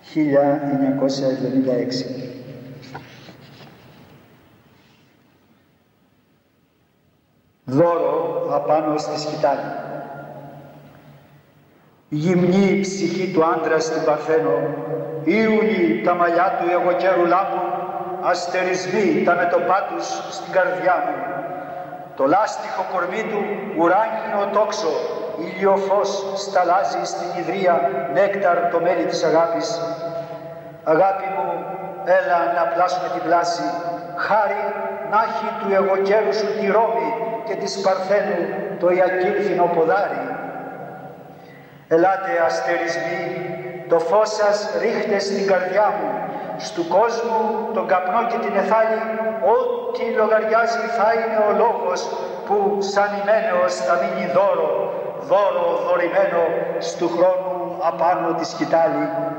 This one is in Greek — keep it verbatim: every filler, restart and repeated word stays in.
χίλια εννιακόσια εβδομήντα έξι. Δώρο απάνω στη σκητάλη. Γυμνή ψυχή του άντρα στην Παρθένο, Ήουλοι τα μαλλιά του εγωκέρου λάμπουν, αστερισμοί τα μετωπά τους στην καρδιά μου. Το λάστιχο κορμί του ουράνιο τόξο, ηλιοφώς σταλάζει στην ιδρία νέκταρ το μέλι της αγάπης. Αγάπη μου, έλα να πλάσουμε την πλάση, χάρη να έχει του εγωκέρου σου τη Ρώμη και της Παρθένου το ιακύλθινο ποδάρι. Ελάτε αστερισμοί, το φως σας ρίχτε στην καρδιά μου, στου κόσμου τον καπνό και την εθάλη, ό,τι λογαριάζει θα είναι ο λόγος που σανημένεος θα μείνει δώρο, δώρο δωρημένο στου χρόνου απάνω τη σκητάλη.